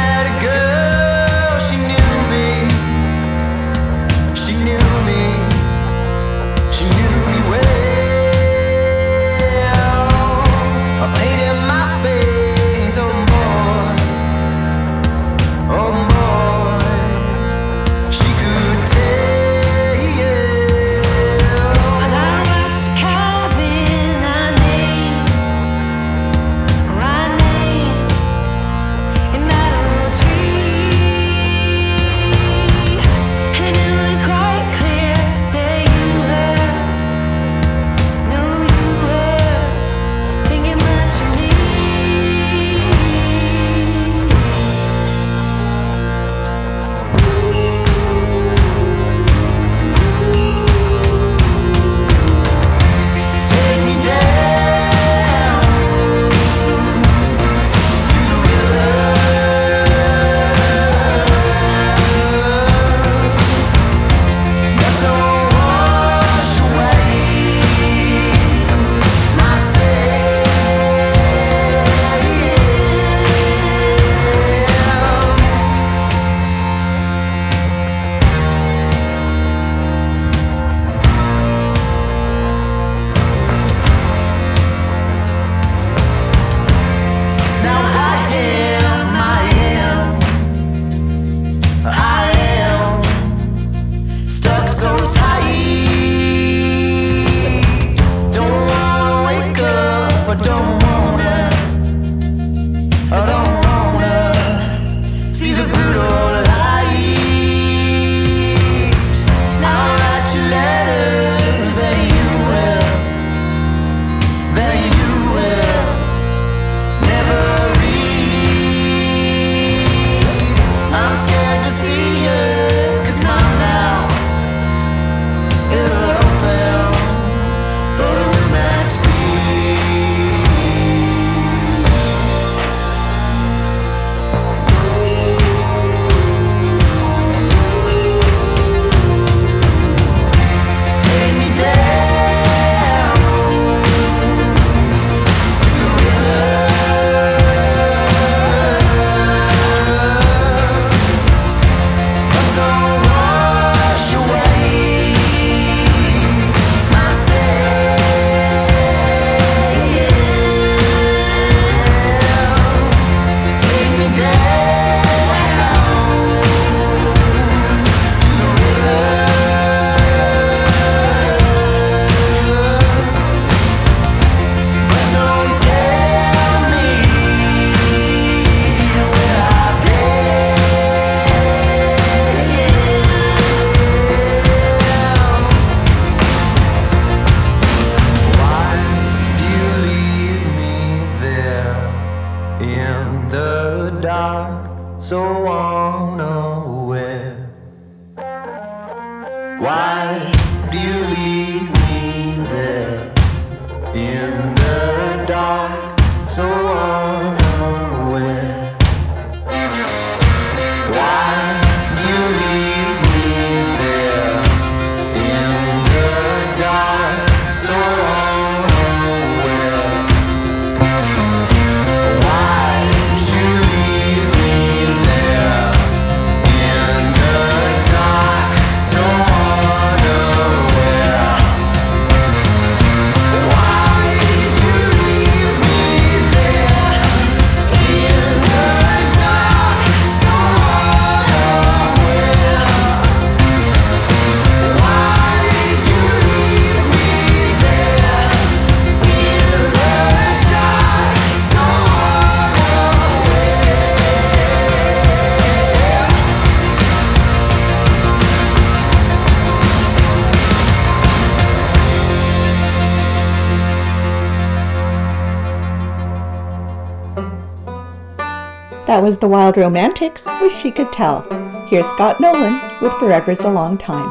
That was the Wild Romantics with She Could Tell. Here's Scott Nolan with Forever's a Long Time.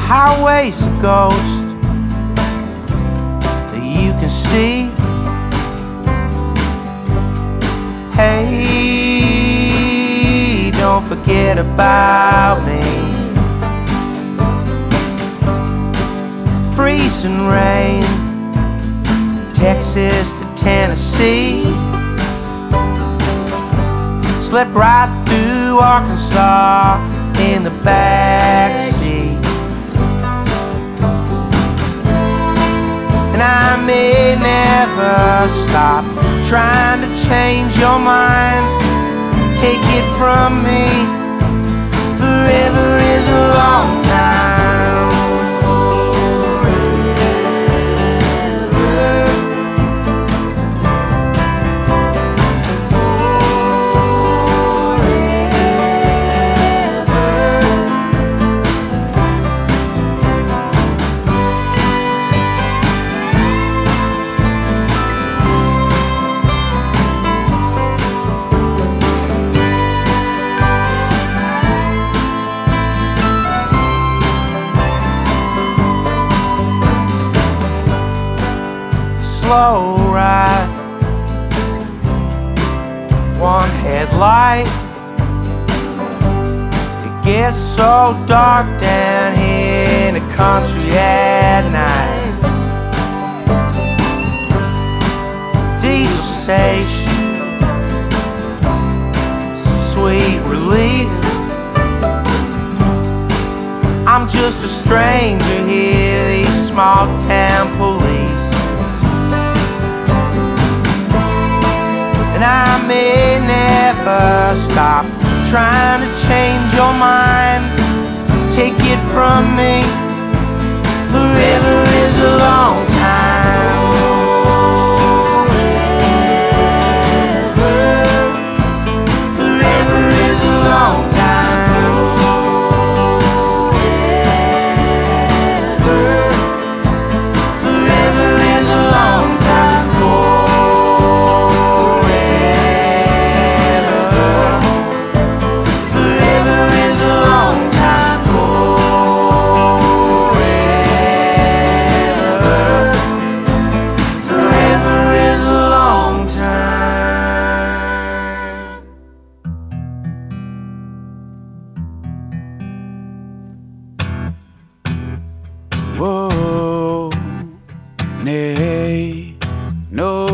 highway's a ghost that you can see. Hey, don't forget about me. Freezing rain, Texas to Tennessee. Slept right through Arkansas in the backseat. And I may never stop trying to change your mind. Take it from me, forever is a long time. Slow ride, one headlight. It gets so dark down here in the country at night. Diesel station, sweet relief. I'm just a stranger here, these small town police. And I may never stop trying to change your mind. Take it from me, forever is a long time. Forever is a long time. Forever is a long time. Whoa, nay, no.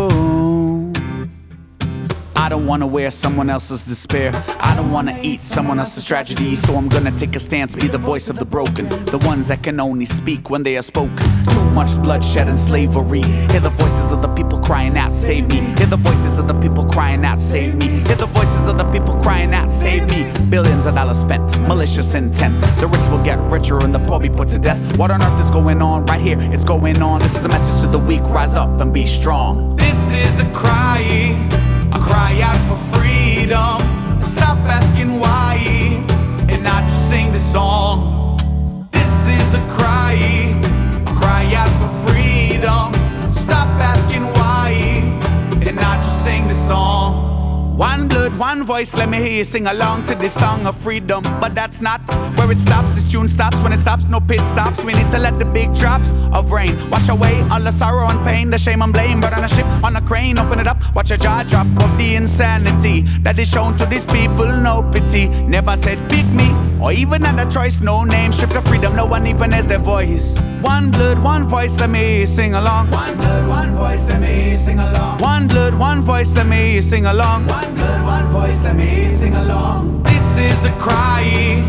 I don't wanna wear someone else's despair. I don't wanna eat someone else's tragedy. So I'm gonna take a stance, be the voice of the broken, the ones that can only speak when they are spoken. Too much bloodshed and slavery. Hear the voices of the people crying out, save me. Hear the voices of the people crying out, save me. Hear the voices of the people crying out, save me. Billions of dollars spent, malicious intent. The rich will get richer and the poor be put to death. What on earth is going on right here? It's going on. This is the message to the weak. Rise up and be strong. This is a cry out for freedom. Stop asking why and not just sing the song. This is a cry out for freedom. Stop asking why and not just sing the song. One blood, one voice, let me hear you sing along to this song of freedom. But that's not where it stops, this tune stops. When it stops, no pit stops. We need to let the big drops of rain wash away all the sorrow and pain, the shame and blame. But on a ship, on a crane, open it up, watch a jaw drop of the insanity that is shown to these people, no pity. Never said pick me, or even had a choice. No name, stripped of freedom, no one even has their voice. One blood, one voice, let me sing along. One blood, one voice, let me sing along. One blood, one voice, let me sing along. One blood, one voice, let me sing along. This is a cry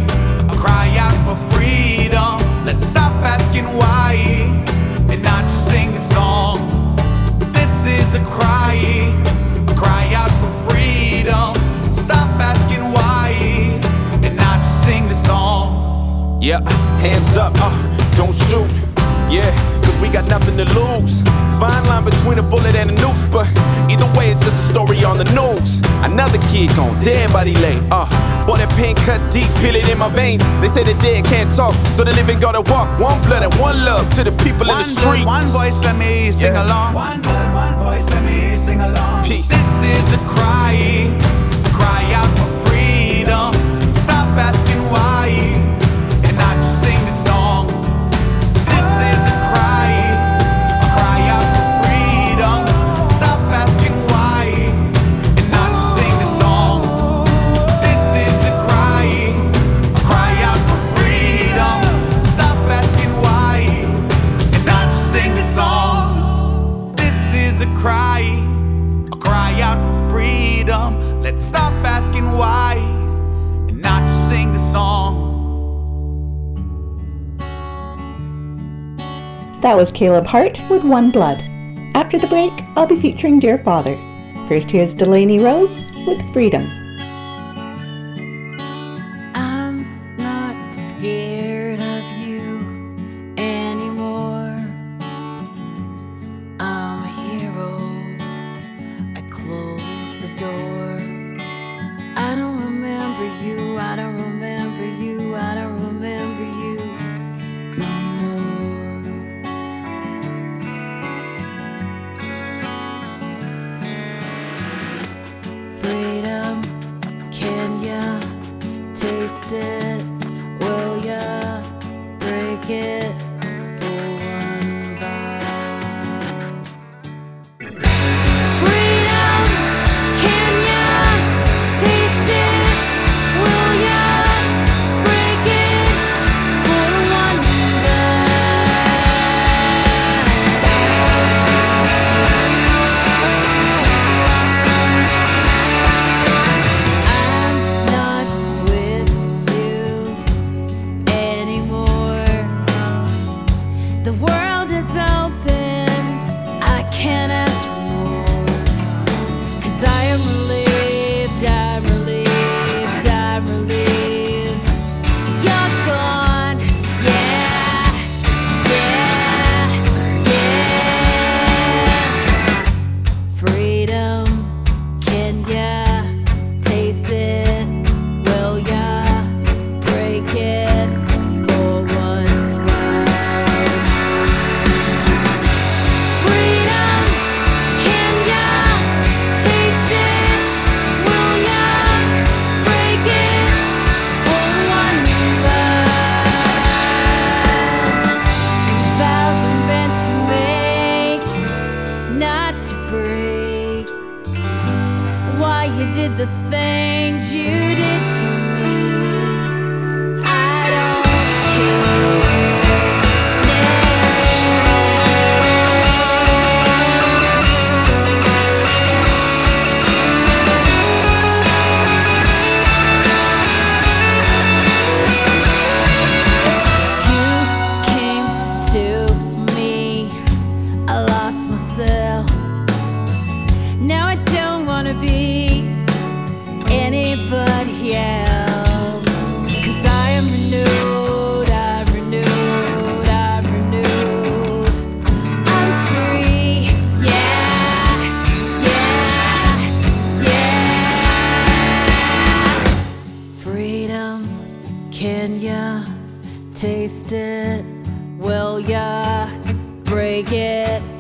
out for freedom. Let's stop asking why and not just sing the song. This is a cry out for freedom. Stop asking why and not just sing the song. Yeah, hands up, don't shoot. Yeah, cause we got nothing to lose. Fine line between a bullet and a noose, but either way it's just a story on the news. Another kid gone, dead body lay. Boy, that pain cut deep, feel it in my veins. They say the dead can't talk, so the living gotta walk. One blood and one love to the people in the streets. One voice, let me sing along. One blood, one voice, let me sing along. Peace. This is a cry out for freedom. Stop asking why and not just sing the song. That was Caleb Hart with One Blood. After the break, I'll be featuring Dear Father. First, here's Delaney Rose with Freedom. I'm not scared of you anymore. I'm a hero. I close the door. I don't remember you. I don't remember you. I don't remember you no more. Freedom, can ya taste it? Will ya break it for one bite? Freedom, can ya taste it? Will ya break it for one I'm not with you anymore. The world is open, I can't ask for more. 'Cause I am relieved, I'm relieved, I'm relieved. You're gone, yeah, yeah, yeah. Freedom, can ya taste it? Will ya break it for one bite? Freedom, can ya taste it? Will ya break it for one bite? 'Cause vows are meant to make, not to break. Why you did the things you did to me, I don't care You came to me, I lost myself. Now I don't wanna be anybody else. 'Cause I am renewed, I'm renewed, I'm renewed. I'm free, yeah, yeah, yeah. Freedom, can ya taste it? Will ya break it